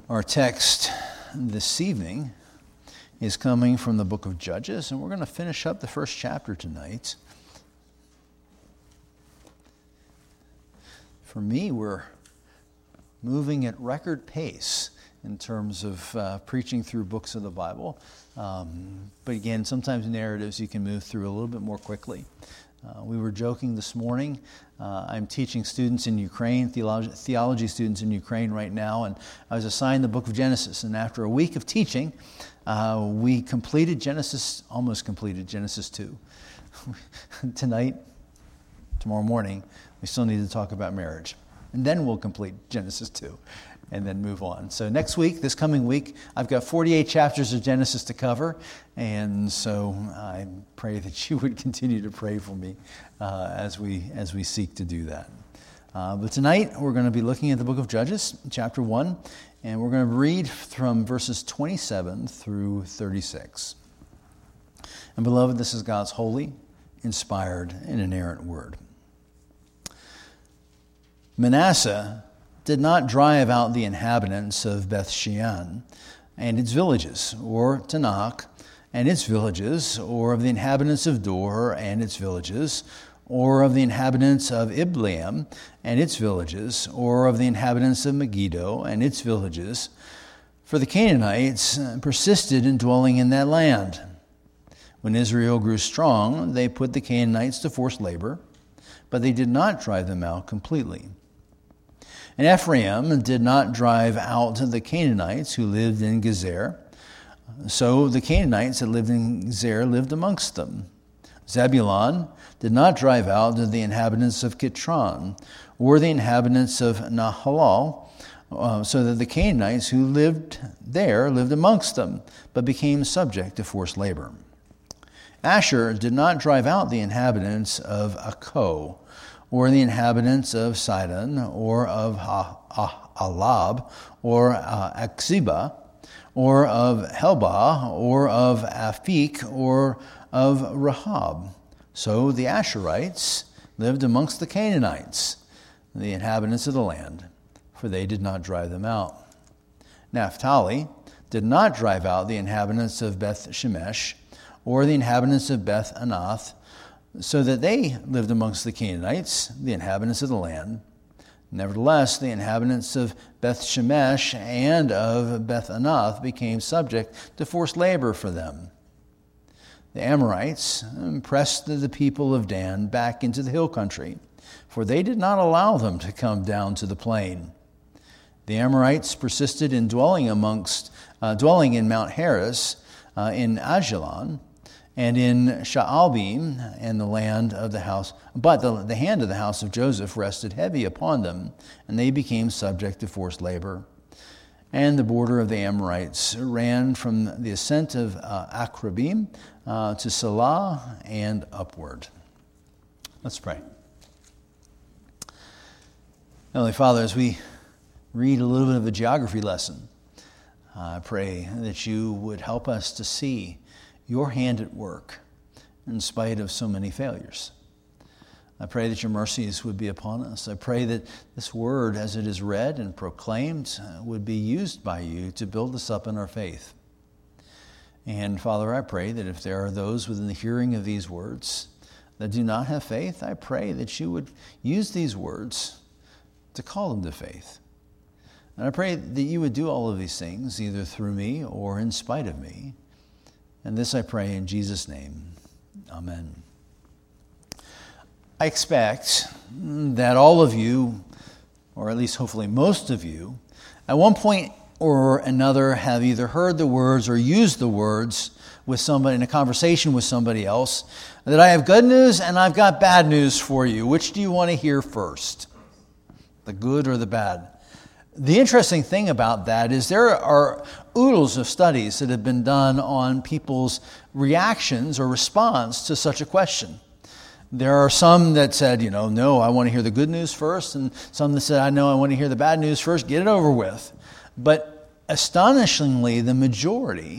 Our text this evening is coming from the book of Judges, and we're going to finish up the first chapter tonight. For me, we're moving at record pace in terms of preaching through books of the Bible. But again, sometimes narratives you can move through a little bit more quickly. We were joking this morning. I'm teaching students in Ukraine, theology students in Ukraine right now, and I was assigned the book of Genesis. And after a week of teaching, we almost completed Genesis 2. Tonight, tomorrow morning, we still need to talk about marriage. And then we'll complete Genesis 2 and then move on. So next week, this coming week, I've got 48 chapters of Genesis to cover. And so I pray that you would continue to pray for me as we seek to do that. But tonight, we're going to be looking at the book of Judges, chapter 1, and we're going to read from verses 27 through 36. And beloved, this is God's holy, inspired, and inerrant word. Manasseh did not drive out the inhabitants of Beth Shean and its villages, or Tanakh and its villages, or of the inhabitants of Dor and its villages, or of the inhabitants of Ibleam and its villages, or of the inhabitants of Megiddo and its villages, for the Canaanites persisted in dwelling in that land. When Israel grew strong, they put the Canaanites to forced labor, but they did not drive them out completely. And Ephraim did not drive out the Canaanites who lived in Gezer. So the Canaanites that lived in Gezer lived amongst them. Zebulun did not drive out the inhabitants of Kitron or the inhabitants of Nahalal, so that the Canaanites who lived there lived amongst them, but became subject to forced labor. Asher did not drive out the inhabitants of Akko, or the inhabitants of Sidon, or of Alab, or Akziba, or of Helbah, or of Aphik, or of Rahab. So the Asherites lived amongst the Canaanites, the inhabitants of the land, for they did not drive them out. Naphtali did not drive out the inhabitants of Beth Shemesh, or the inhabitants of Beth Anath, so that they lived amongst the Canaanites, the inhabitants of the land. Nevertheless, the inhabitants of Beth Shemesh and of Beth Anath became subject to forced labor for them. The Amorites pressed the people of Dan back into the hill country, for they did not allow them to come down to the plain. The Amorites persisted in dwelling in Mount Heres, in Ajalon, and in Shaalbim and the land of the house. But the hand of the house of Joseph rested heavy upon them, and they became subject to forced labor. And the border of the Amorites ran from the ascent of Akrabim to Salah and upward. Let's pray. Heavenly Father, as we read a little bit of a geography lesson, I pray that you would help us to see your hand at work in spite of so many failures. I pray that your mercies would be upon us. I pray that this word, as it is read and proclaimed, would be used by you to build us up in our faith. And Father, I pray that if there are those within the hearing of these words that do not have faith, I pray that you would use these words to call them to faith. And I pray that you would do all of these things, either through me or in spite of me. And this I pray in Jesus' name. Amen. I expect that all of you, or at least hopefully most of you, at one point or another have either heard the words or used the words with somebody in a conversation with somebody else, that I have good news and I've got bad news for you. Which do you want to hear first? The good or the bad? The interesting thing about that is there are oodles of studies that have been done on people's reactions or response to such a question. There are some that said, no, I want to hear the good news first, and some that said, I want to hear the bad news first, get it over with. But astonishingly, the majority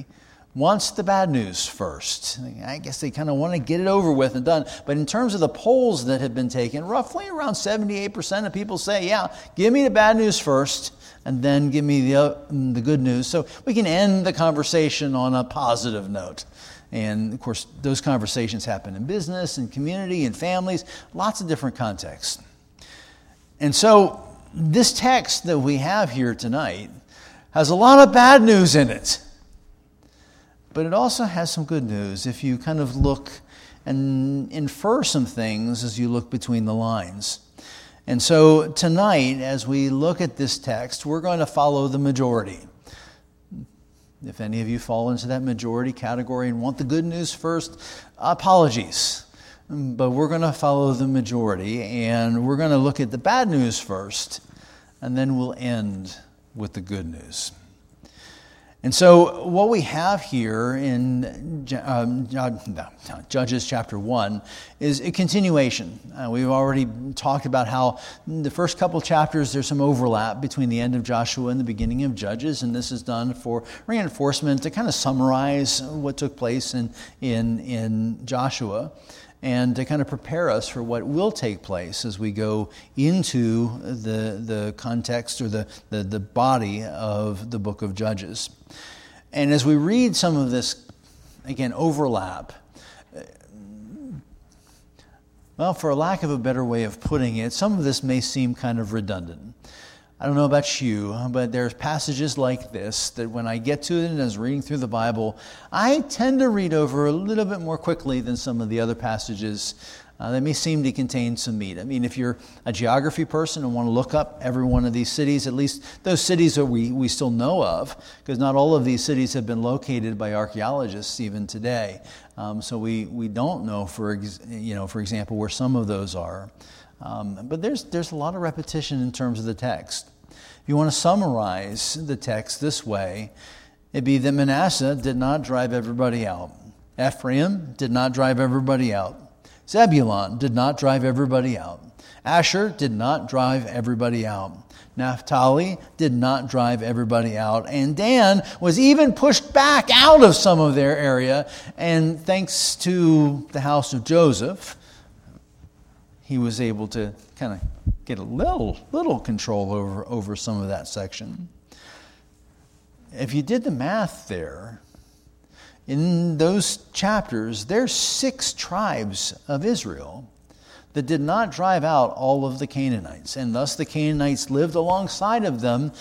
wants the bad news first. I guess they kind of want to get it over with and done. But in terms of the polls that have been taken, roughly around 78% of people say, yeah, give me the bad news first, and then give me the good news, so we can end the conversation on a positive note. And, of course, those conversations happen in business and community and families, lots of different contexts. And so this text that we have here tonight has a lot of bad news in it. But it also has some good news if you kind of look and infer some things as you look between the lines. And so tonight, as we look at this text, we're going to follow the majority. If any of you fall into that majority category and want the good news first, apologies. But we're going to follow the majority, and we're going to look at the bad news first, and then we'll end with the good news. And so what we have here in Judges chapter 1 is a continuation. We've already talked about how in the first couple chapters there's some overlap between the end of Joshua and the beginning of Judges, and this is done for reinforcement to kind of summarize what took place in Joshua, and to kind of prepare us for what will take place as we go into the context or the body of the book of Judges. And as we read some of this, again, overlap, well, for a lack of a better way of putting it, some of this may seem kind of redundant. I don't know about you, but there's passages like this that when I get to it and as reading through the Bible, I tend to read over a little bit more quickly than some of the other passages that may seem to contain some meat. I mean, if you're a geography person and want to look up every one of these cities, at least those cities that we still know of, because not all of these cities have been located by archaeologists even today. So we don't know, for example, where some of those are. But there's a lot of repetition in terms of the text. If you want to summarize the text this way, it'd be that Manasseh did not drive everybody out. Ephraim did not drive everybody out. Zebulun did not drive everybody out. Asher did not drive everybody out. Naphtali did not drive everybody out. And Dan was even pushed back out of some of their area. And thanks to the house of Joseph, he was able to kind of get a little control over some of that section. If you did the math there, in those chapters, there's 6 tribes of Israel that did not drive out all of the Canaanites, and thus the Canaanites lived alongside of them,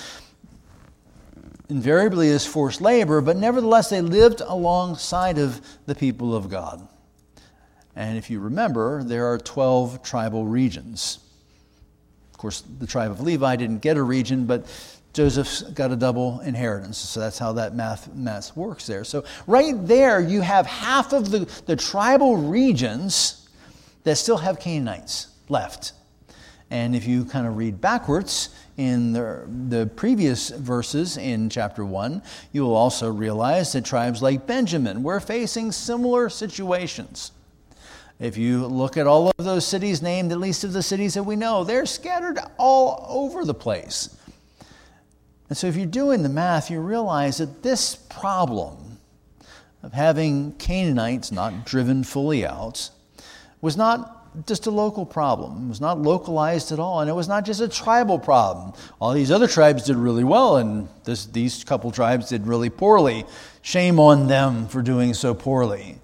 invariably as forced labor, but nevertheless they lived alongside of the people of God. And if you remember, there are 12 tribal regions. Of course, the tribe of Levi didn't get a region, but Joseph's got a double inheritance. So that's how that math works there. So right there, you have half of the tribal regions that still have Canaanites left. And if you kind of read backwards in the previous verses in chapter 1, you will also realize that tribes like Benjamin were facing similar situations. If you look at all of those cities named, at least of the cities that we know, they're scattered all over the place. And so if you're doing the math, you realize that this problem of having Canaanites not driven fully out was not just a local problem. It was not localized at all, and it was not just a tribal problem. All these other tribes did really well, and these couple tribes did really poorly. Shame on them for doing so poorly.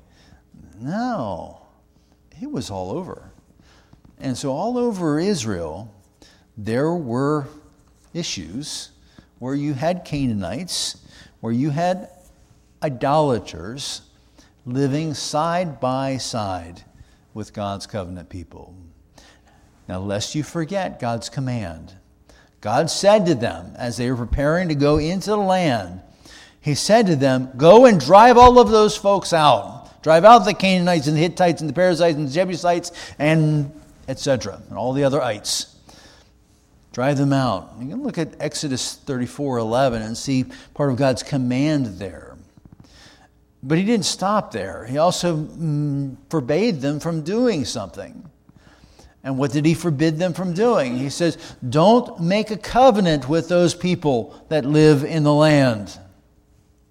No. It was all over. And so all over Israel, there were issues where you had Canaanites, where you had idolaters living side by side with God's covenant people. Now, lest you forget God's command, God said to them as they were preparing to go into the land, He said to them, go and drive all of those folks out. Drive out the Canaanites and the Hittites and the Perizzites and the Jebusites and etc. and all the other ites. Drive them out. You can look at Exodus 34:11 and see part of God's command there. But He didn't stop there. He also forbade them from doing something. And what did He forbid them from doing? He says, don't make a covenant with those people that live in the land.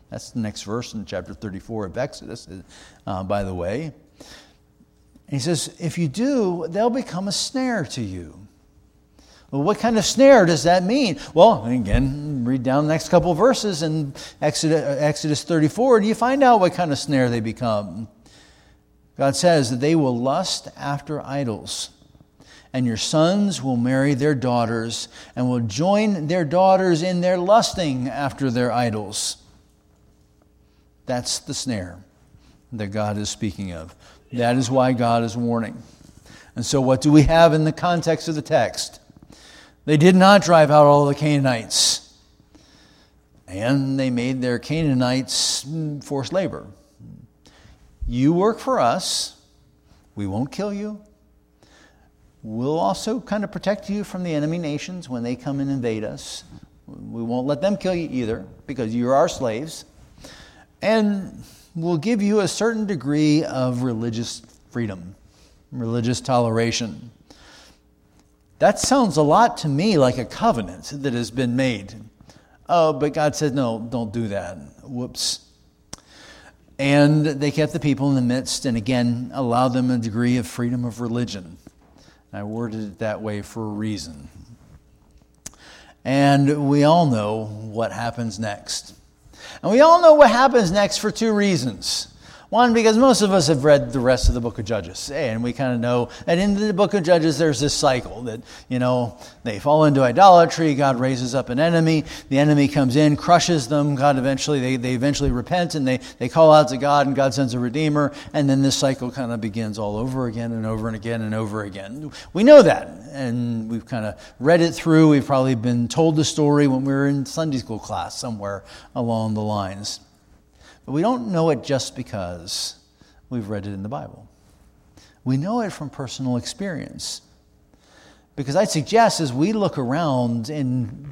That's the next verse in chapter 34 of Exodus, by the way. And he says, if you do, they'll become a snare to you. Well, what kind of snare does that mean? Well, again, read down the next couple of verses in Exodus 34, and you find out what kind of snare they become. God says that they will lust after idols, and your sons will marry their daughters and will join their daughters in their lusting after their idols. That's the snare that God is speaking of. That is why God is warning. And so what do we have in the context of the text? They did not drive out all the Canaanites, and they made their Canaanites forced labor. You work for us. We won't kill you. We'll also kind of protect you from the enemy nations when they come and invade us. We won't let them kill you either, because you're our slaves. And we'll give you a certain degree of religious freedom, religious toleration. That sounds a lot to me like a covenant that has been made. Oh, but God said, no, don't do that. Whoops. And they kept the people in the midst and again allowed them a degree of freedom of religion. I worded it that way for a reason. And we all know what happens next. And we all know what happens next for two reasons. One, because most of us have read the rest of the book of Judges, and we kind of know that in the book of Judges there's this cycle that, they fall into idolatry, God raises up an enemy, the enemy comes in, crushes them, they eventually repent, and they call out to God, and God sends a redeemer, and then this cycle kind of begins all over again and over and again and over again. We know that, and we've kind of read it through. We've probably been told the story when we were in Sunday school class somewhere along the lines. But we don't know it just because we've read it in the Bible. We know it from personal experience. Because I'd suggest as we look around in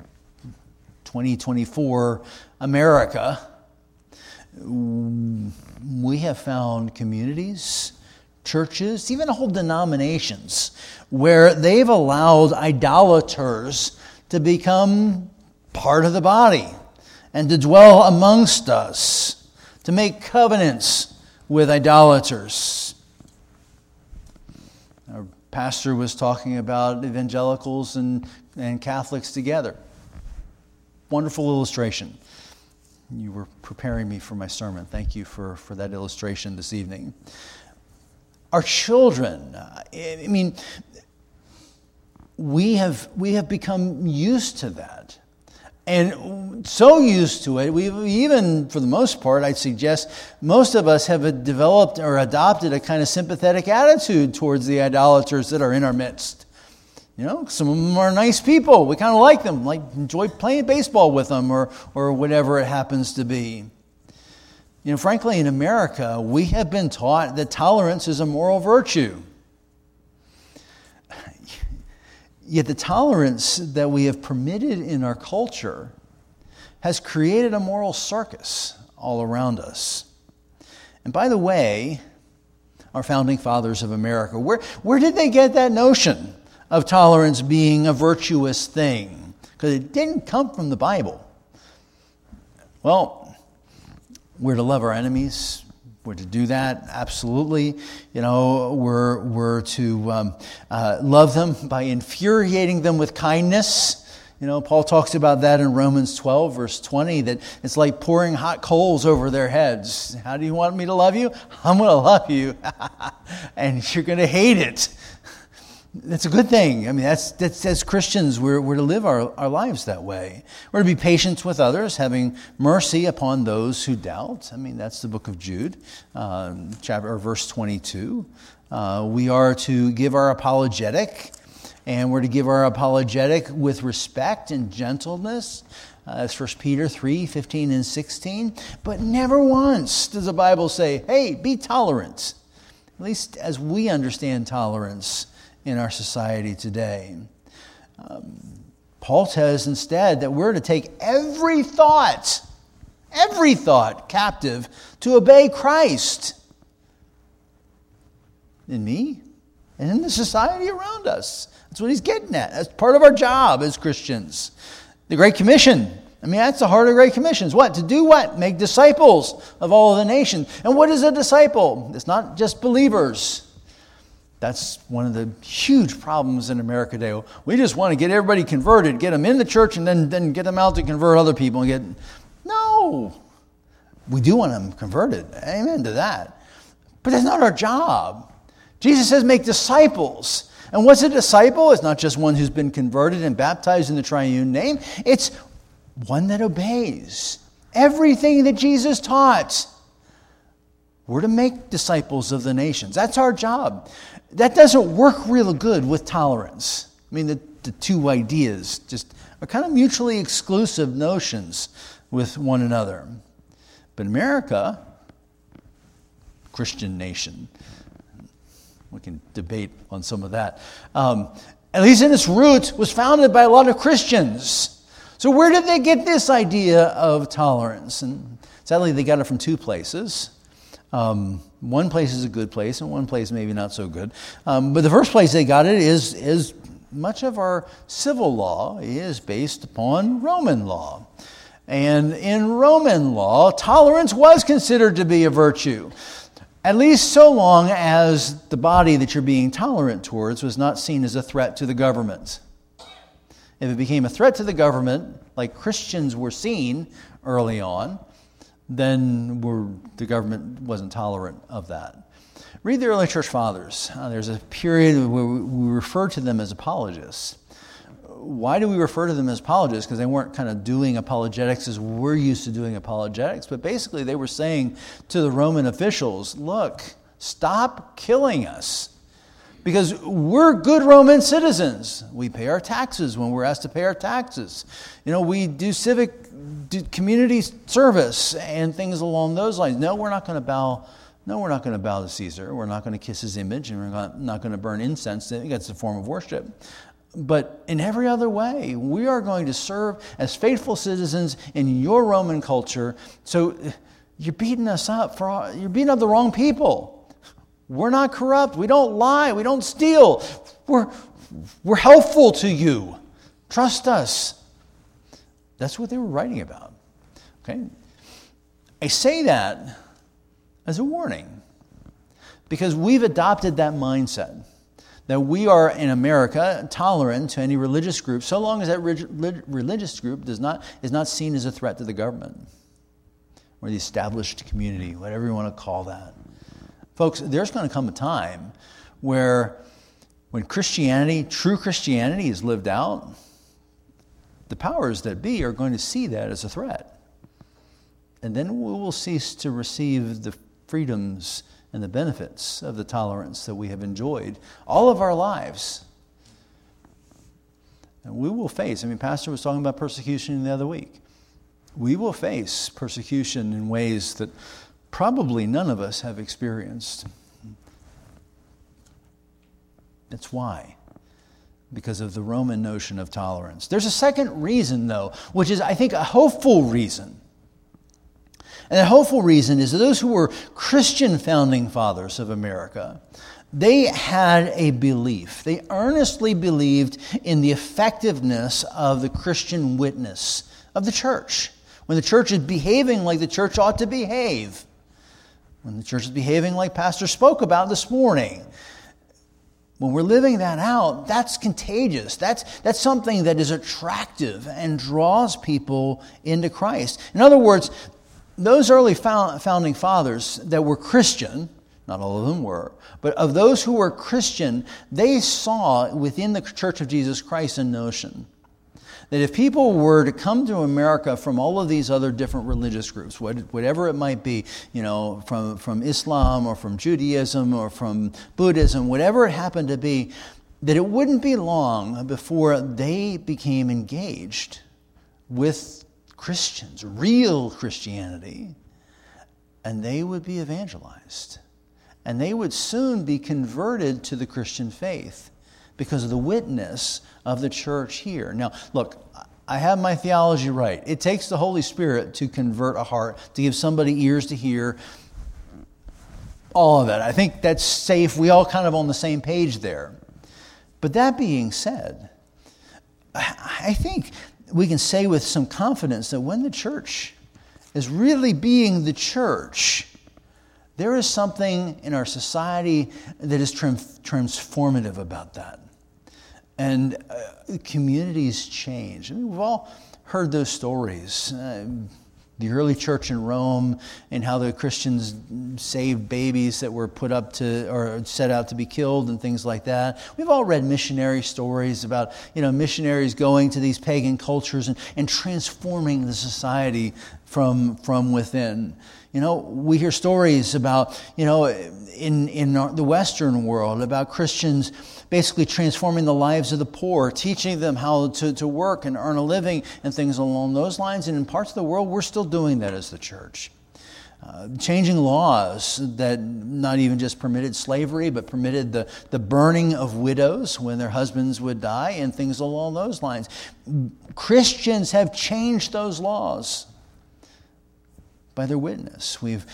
2024 America, we have found communities, churches, even whole denominations, where they've allowed idolaters to become part of the body and to dwell amongst us, to make covenants with idolaters. Our pastor was talking about evangelicals and Catholics together. Wonderful illustration. You were preparing me for my sermon. Thank you for that illustration this evening. Our children, we have become used to that. And so used to it, we've even, for the most part, I'd suggest, most of us have developed or adopted a kind of sympathetic attitude towards the idolaters that are in our midst. Some of them are nice people. We kind of like them, enjoy playing baseball with them or whatever it happens to be. Frankly, in America, we have been taught that tolerance is a moral virtue. Yet the tolerance that we have permitted in our culture has created a moral circus all around us. And by the way, our founding fathers of America, where did they get that notion of tolerance being a virtuous thing? Because it didn't come from the Bible. Well, we're to love our enemies. We're to do that, absolutely. We're to love them by infuriating them with kindness. Paul talks about that in Romans 12, verse 20, that it's like pouring hot coals over their heads. How do you want me to love you? I'm going to love you, and you're going to hate it. That's a good thing. That's as Christians, we're to live our lives that way. We're to be patient with others, having mercy upon those who doubt. That's the book of Jude, verse 22. We are to give our apologetic, and we're to give our apologetic with respect and gentleness. That's 1 Peter 3, 15 and 16. But never once does the Bible say, hey, be tolerant. At least as we understand tolerance in our society today. Paul says instead that we're to take every thought captive to obey Christ in me and in the society around us. That's what he's getting at. That's part of our job as Christians. The Great Commission, I mean, that's the heart of the Great Commission. What? To do what? Make disciples of all of the nations. And what is a disciple? It's not just believers. That's one of the huge problems in America today. We just want to get everybody converted, get them in the church, and then get them out to convert other people. No. We do want them converted. Amen to that. But that's not our job. Jesus says make disciples. And what's a disciple? It's not just one who's been converted and baptized in the triune name. It's one that obeys everything that Jesus taught. We're to make disciples of the nations. That's our job. That doesn't work real good with tolerance. I mean, the two ideas just are kind of mutually exclusive notions with one another. But America, Christian nation, we can debate on some of that, at least in its roots, was founded by a lot of Christians. So where did they get this idea of tolerance? And sadly, they got it from two places. One place is a good place, and one place maybe not so good. But the first place they got it is much of our civil law is based upon Roman law. And in Roman law, tolerance was considered to be a virtue, at least so long as the body that you're being tolerant towards was not seen as a threat to the government. If it became a threat to the government, like Christians were seen early on, then the government wasn't tolerant of that. Read the early church fathers. There's a period where we refer to them as apologists. Why do we refer to them as apologists? Because they weren't kind of doing apologetics as we're used to doing apologetics, but basically they were saying to the Roman officials, look, stop killing us. Because we're good Roman citizens. We pay our taxes when we're asked to pay our taxes. We do community service and things along those lines. No, we're not going to bow. No, we're not going to bow to Caesar. We're not going to kiss his image, and we're not going to burn incense. That's a form of worship. But in every other way, we are going to serve as faithful citizens in your Roman culture. So you're beating us up. You're beating up the wrong people. We're not corrupt. We don't lie. We don't steal. We're helpful to you. Trust us. That's what they were writing about. Okay? I say that as a warning because we've adopted that mindset that we are in America tolerant to any religious group so long as that religious group is not seen as a threat to the government or the established community, whatever you want to call that. Folks, there's going to come a time when Christianity, true Christianity, is lived out, the powers that be are going to see that as a threat. And then we will cease to receive the freedoms and the benefits of the tolerance that we have enjoyed all of our lives. And we will face, Pastor was talking about persecution the other week. We will face persecution in ways that probably none of us have experienced. That's why. Because of the Roman notion of tolerance. There's a second reason, though, which is, I think, a hopeful reason. And the hopeful reason is that those who were Christian founding fathers of America, they had a belief. They earnestly believed in the effectiveness of the Christian witness of the church. When the church is behaving like the church ought to behave. When the church is behaving like Pastor spoke about this morning. When we're living that out, that's contagious. That's something that is attractive and draws people into Christ. In other words, those early founding fathers that were Christian, not all of them were, but of those who were Christian, they saw within the Church of Jesus Christ a notion that if people were to come to America from all of these other different religious groups, whatever it might be, from Islam or from Judaism or from Buddhism, whatever it happened to be, that it wouldn't be long before they became engaged with Christians, real Christianity, and they would be evangelized. And they would soon be converted to the Christian faith because of the witness of the church here. Now, look, I have my theology right. It takes the Holy Spirit to convert a heart, to give somebody ears to hear, all of that. I think that's safe. We all kind of on the same page there. But that being said, I think we can say with some confidence that when the church is really being the church, there is something in our society that is transformative about that. And communities change. I mean, we've all heard those stories. The early church in Rome and how the Christians saved babies that were put up to or set out to be killed and things like that. We've all read missionary stories about, missionaries going to these pagan cultures and transforming the society from within. We hear stories about, in the Western world about Christians basically transforming the lives of the poor, teaching them how to work and earn a living and things along those lines. And in parts of the world, we're still doing that as the church. Changing laws that not even just permitted slavery, but permitted the burning of widows when their husbands would die and things along those lines. Christians have changed those laws by their witness. We've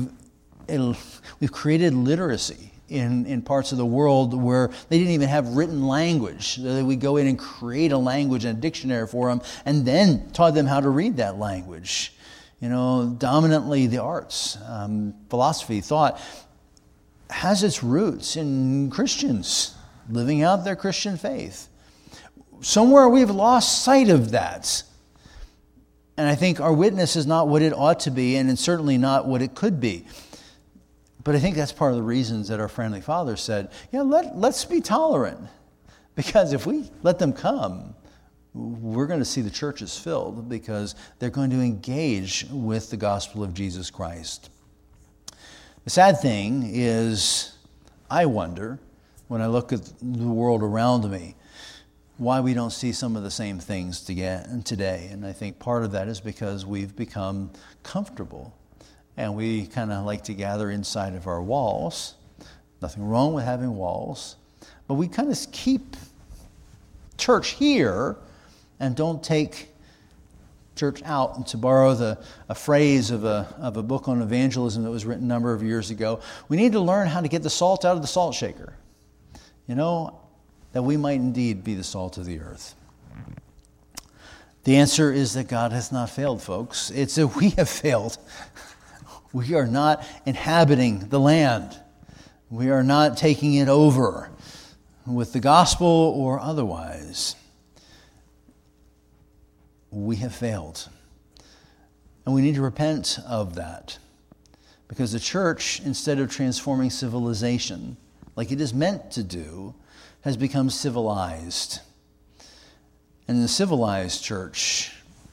created literacy in parts of the world where they didn't even have written language. We go in and create a language and a dictionary for them and then taught them how to read that language. Dominantly the arts, philosophy, thought has its roots in Christians living out their Christian faith. Somewhere we've lost sight of that. And I think our witness is not what it ought to be, and it's certainly not what it could be. But I think that's part of the reasons that our friendly Father said, let's be tolerant. Because if we let them come, we're going to see the churches filled because they're going to engage with the gospel of Jesus Christ. The sad thing is, I wonder, when I look at the world around me, why we don't see some of the same things today. And I think part of that is because we've become comfortable and we kind of like to gather inside of our walls. Nothing wrong with having walls, but we kind of keep church here and don't take church out. And to borrow a phrase of a book on evangelism that was written a number of years ago, we need to learn how to get the salt out of the salt shaker. That we might indeed be the salt of the earth. The answer is that God has not failed, folks. It's that we have failed. We are not inhabiting the land. We are not taking it over with the gospel or otherwise. We have failed. And we need to repent of that. Because the church, instead of transforming civilization like it is meant to do, has become civilized. And the civilized church,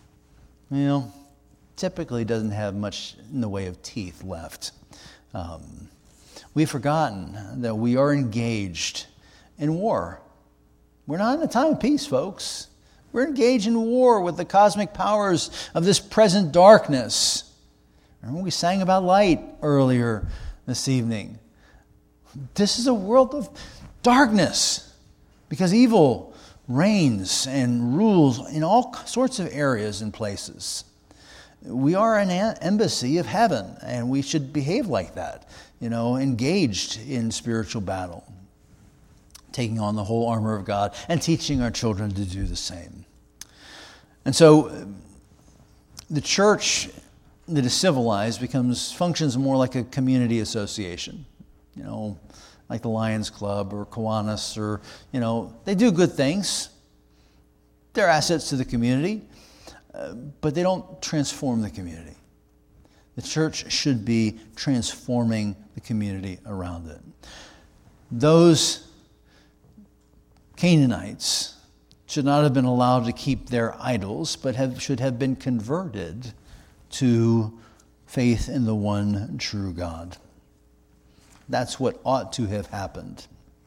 typically doesn't have much in the way of teeth left. We've forgotten that we are engaged in war. We're not in a time of peace, folks. We're engaged in war with the cosmic powers of this present darkness. Remember we sang about light earlier this evening. This is a world of darkness because evil reigns and rules in all sorts of areas and places. We are an embassy of heaven, and we should behave like that, engaged in spiritual battle, taking on the whole armor of God and teaching our children to do the same. And so the church that is civilized functions more like a community association, like the Lions Club or Kiwanis, or, they do good things. They're assets to the community, but they don't transform the community. The church should be transforming the community around it. Those Canaanites should not have been allowed to keep their idols, but should have been converted to faith in the one true God. That's what ought to have happened.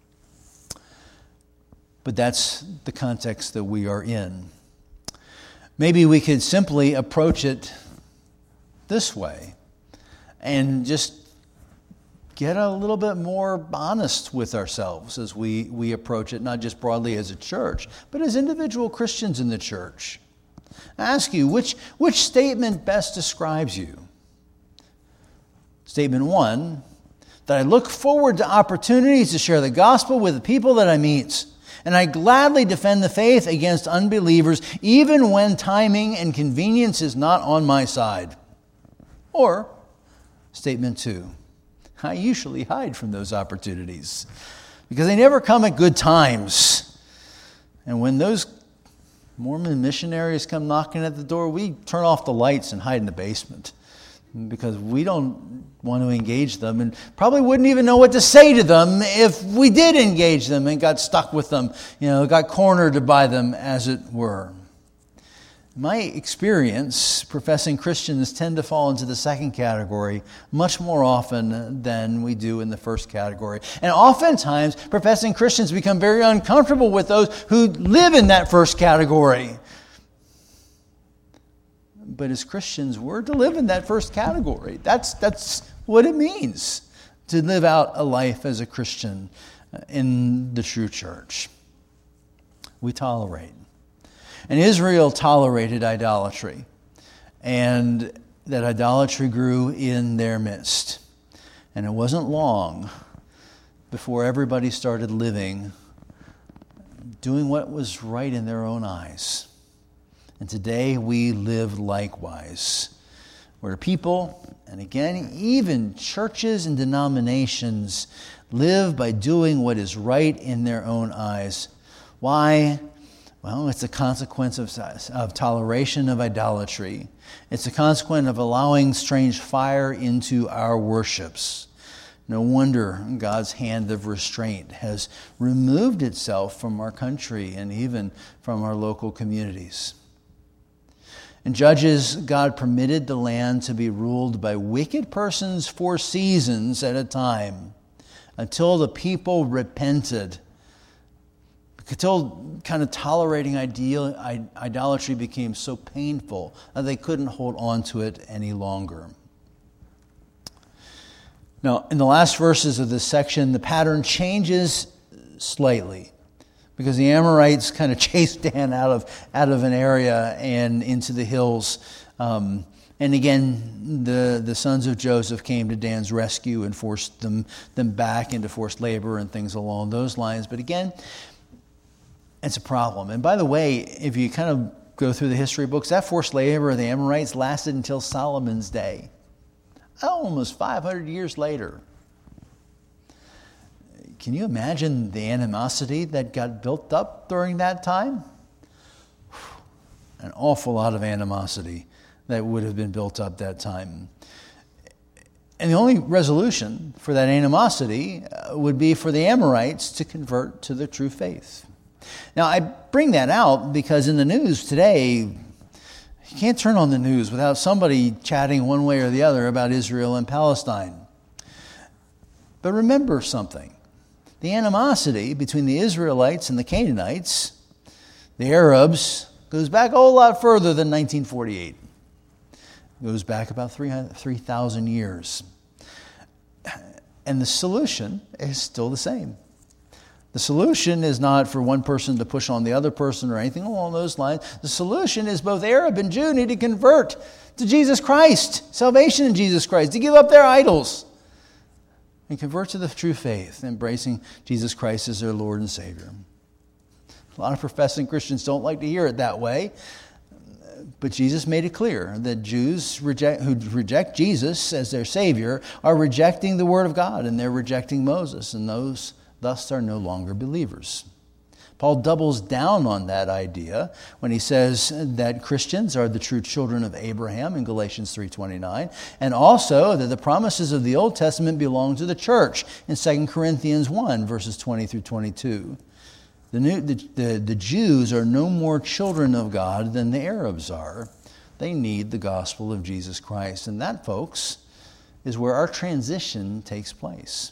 But that's the context that we are in. Maybe we could simply approach it this way and just get a little bit more honest with ourselves as we approach it, not just broadly as a church, but as individual Christians in the church. I ask you, which statement best describes you? Statement 1, that I look forward to opportunities to share the gospel with the people that I meet. And I gladly defend the faith against unbelievers, even when timing and convenience is not on my side. Or, statement 2, I usually hide from those opportunities because they never come at good times. And when those Mormon missionaries come knocking at the door, we turn off the lights and hide in the basement because we don't want to engage them and probably wouldn't even know what to say to them if we did engage them and got stuck with them, got cornered by them, as it were. In my experience, professing Christians tend to fall into the second category much more often than we do in the first category. And oftentimes, professing Christians become very uncomfortable with those who live in that first category. But as Christians, we're to live in that first category. That's what it means to live out a life as a Christian in the true church. We tolerate. And Israel tolerated idolatry, and that idolatry grew in their midst. And it wasn't long before everybody started doing what was right in their own eyes. And today we live likewise, where people, and again, even churches and denominations, live by doing what is right in their own eyes. Why? Well, it's a consequence of toleration of idolatry. It's a consequence of allowing strange fire into our worships. No wonder God's hand of restraint has removed itself from our country and even from our local communities. In Judges, God permitted the land to be ruled by wicked persons for seasons at a time until the people repented. Until kind of tolerating idolatry became so painful that they couldn't hold on to it any longer. Now, in the last verses of this section, the pattern changes slightly because the Amorites kind of chased Dan out of an area and into the hills. And again, the sons of Joseph came to Dan's rescue and forced them back into forced labor and things along those lines. But again, it's a problem. And by the way, if you kind of go through the history books, that forced labor of the Amorites lasted until Solomon's day. Almost 500 years later. Can you imagine the animosity that got built up during that time? An awful lot of animosity that would have been built up that time. And the only resolution for that animosity would be for the Amorites to convert to the true faith. Now, I bring that out because in the news today, you can't turn on the news without somebody chatting one way or the other about Israel and Palestine. But remember something. The animosity between the Israelites and the Canaanites, the Arabs, goes back a whole lot further than 1948. It goes back about 3,000 years. And the solution is still the same. The solution is not for one person to push on the other person or anything along those lines. The solution is both Arab and Jew need to convert to Jesus Christ, salvation in Jesus Christ, to give up their idols and convert to the true faith, embracing Jesus Christ as their Lord and Savior. A lot of professing Christians don't like to hear it that way, but Jesus made it clear that Jews who reject Jesus as their Savior are rejecting the Word of God, and they're rejecting Moses, and those thus are no longer believers. Paul doubles down on that idea when he says that Christians are the true children of Abraham in Galatians 3:29, and also that the promises of the Old Testament belong to the church in 2 Corinthians 1, verses 20 through 22. The Jews are no more children of God than the Arabs are. They need the gospel of Jesus Christ. And that, folks, is where our transition takes place.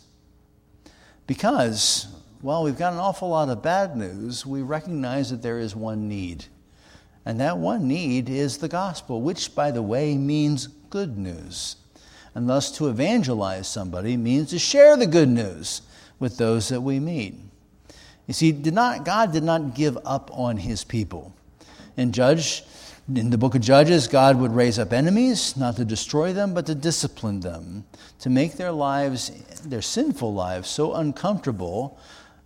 Because while we've got an awful lot of bad news, we recognize that there is one need. And that one need is the gospel, which, by the way, means good news. And thus to evangelize somebody means to share the good news with those that we meet. You see, God did not give up on his people. In the book of Judges, God would raise up enemies, not to destroy them, but to discipline them, to make their sinful lives, so uncomfortable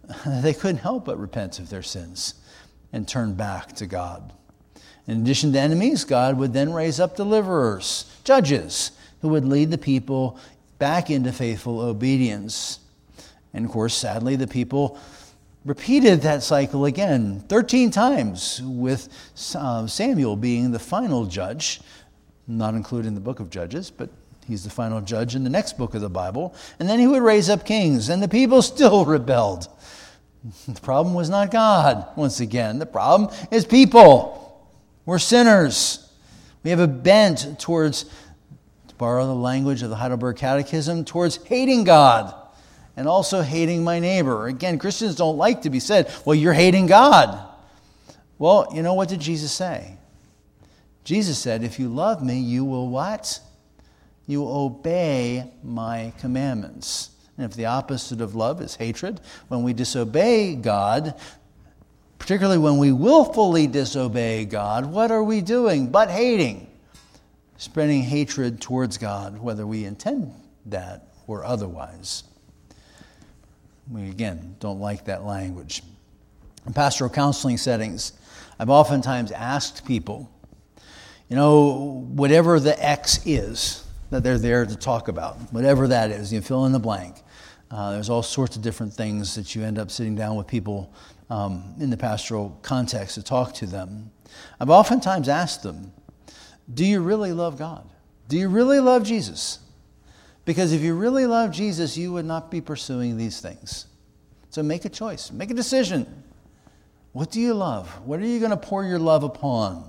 they couldn't help but repent of their sins and turn back to God. In addition to enemies, God would then raise up deliverers, judges, who would lead the people back into faithful obedience. And of course, sadly, the people repeated that cycle again 13 times, with Samuel being the final judge, not including the book of Judges, but he's the final judge in the next book of the Bible. And then he would raise up kings, and the people still rebelled. The problem was not God, once again. The problem is people. We're sinners. We have a bent towards, to borrow the language of the Heidelberg Catechism, towards hating God and also hating my neighbor. Again, Christians don't like to be said, well, you're hating God. Well, you know, what did Jesus say? Jesus said, if you love me, you will what? You will obey my commandments. And if the opposite of love is hatred, when we disobey God, particularly when we willfully disobey God, what are we doing but hating? Spreading hatred towards God, whether we intend that or otherwise. We, again, don't like that language. In pastoral counseling settings, I've oftentimes asked people, you know, whatever the X is that they're there to talk about, whatever that is, you fill in the blank. There's all sorts of different things that you end up sitting down with people in the pastoral context to talk to them. I've oftentimes asked them, do you really love God? Do you really love Jesus? Because if you really love Jesus, you would not be pursuing these things. So make a choice. Make a decision. What do you love? What are you going to pour your love upon?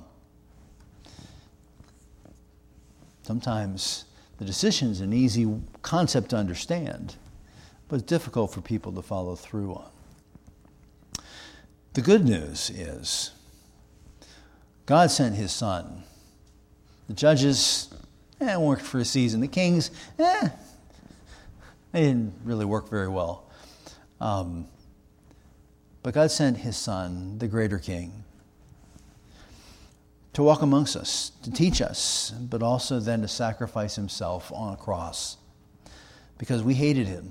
Sometimes the decision is an easy concept to understand, but it's difficult for people to follow through on. The good news is God sent his Son. The judges worked for a season. The kings, they didn't really work very well. But God sent his Son, the greater King, to walk amongst us, to teach us, but also then to sacrifice himself on a cross. Because we hated him.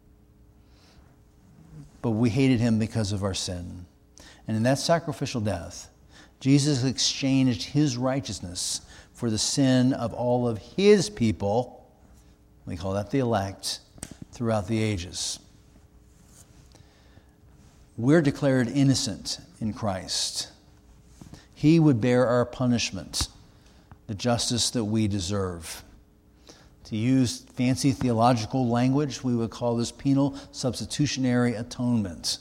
But we hated him because of our sin. And in that sacrificial death, Jesus exchanged his righteousness for the sin of all of his people. We call that the elect, throughout the ages. We're declared innocent in Christ. He would bear our punishment, the justice that we deserve. To use fancy theological language, we would call this penal substitutionary atonement.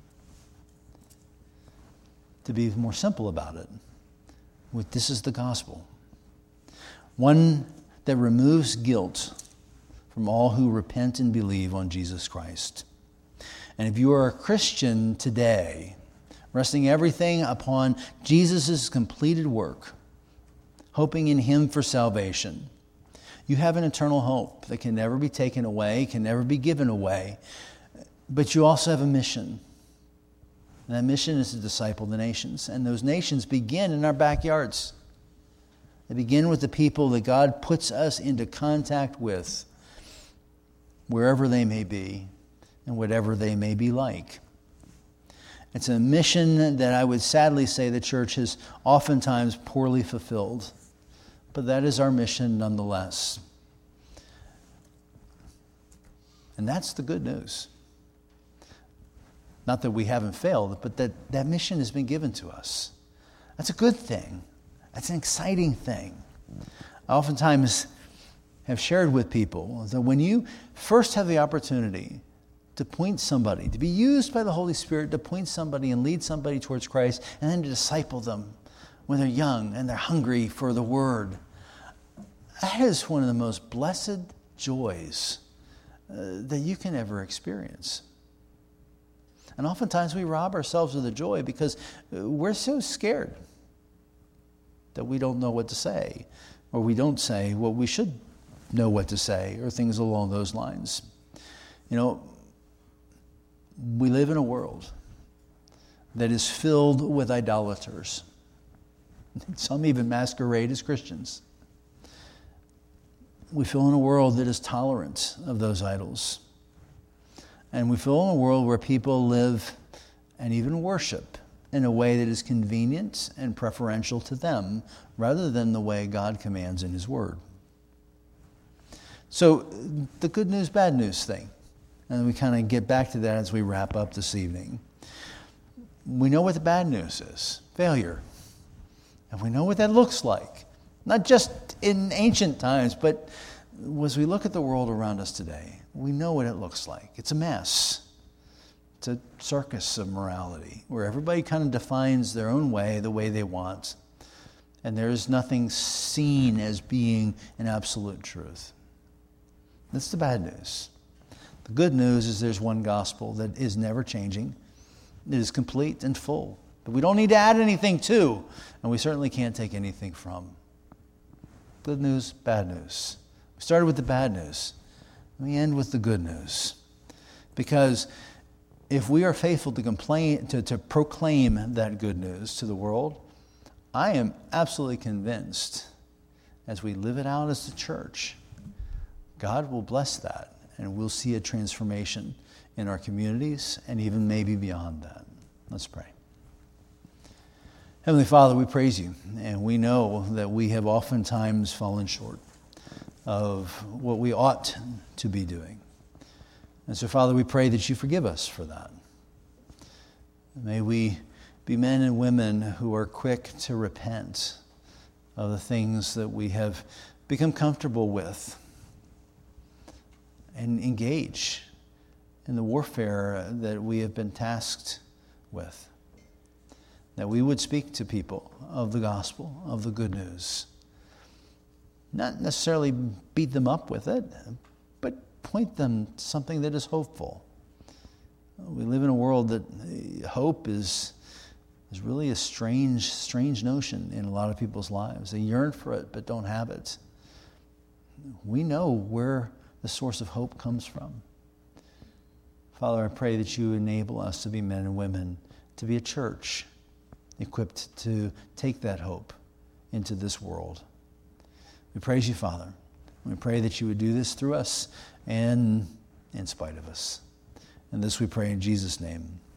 To be more simple about it, this is the gospel. One that removes guilt from all who repent and believe on Jesus Christ. And if you are a Christian today, resting everything upon Jesus' completed work, hoping in him for salvation, you have an eternal hope that can never be taken away, can never be given away. But you also have a mission. And that mission is to disciple the nations. And those nations begin in our backyards. They begin with the people that God puts us into contact with, wherever they may be and whatever they may be like. It's a mission that I would sadly say the church has oftentimes poorly fulfilled. But that is our mission nonetheless. And that's the good news. Not that we haven't failed, but that mission has been given to us. That's a good thing. That's an exciting thing. I oftentimes have shared with people that when you first have the opportunity to point somebody, to be used by the Holy Spirit to point somebody and lead somebody towards Christ, and then to disciple them when they're young and they're hungry for the Word, that is one of the most blessed joys that you can ever experience. And oftentimes we rob ourselves of the joy because we're so scared that we don't know what to say, or we don't say what we should know what to say, or things along those lines. You know, we live in a world that is filled with idolaters. Some even masquerade as Christians. We feel in a world that is tolerant of those idols. And we feel in a world where people live and even worship in a way that is convenient and preferential to them rather than the way God commands in His Word. So the good news, bad news thing. And we kind of get back to that as we wrap up this evening. We know what the bad news is, failure. And we know what that looks like. Not just in ancient times, but as we look at the world around us today, we know what it looks like. It's a mess. It's a circus of morality where everybody kind of defines their own way, the way they want. And there's nothing seen as being an absolute truth. That's the bad news. The good news is there's one gospel that is never changing. It is complete and full. But we don't need to add anything to, and we certainly can't take anything from. Good news, bad news. We started with the bad news. We end with the good news. Because if we are faithful to proclaim that good news to the world, I am absolutely convinced as we live it out as the church, God will bless that, and we'll see a transformation in our communities and even maybe beyond that. Let's pray. Heavenly Father, we praise you, and we know that we have oftentimes fallen short of what we ought to be doing. And so, Father, we pray that you forgive us for that. May we be men and women who are quick to repent of the things that we have become comfortable with and engage in the warfare that we have been tasked with. That we would speak to people of the gospel, of the good news. Not necessarily beat them up with it, but point them to something that is hopeful. We live in a world that hope is really a strange notion in a lot of people's lives. They yearn for it, but don't have it. We know where the source of hope comes from. Father, I pray that you enable us to be men and women, to be a church equipped to take that hope into this world. We praise you, Father. We pray that you would do this through us and in spite of us. And this we pray in Jesus' name.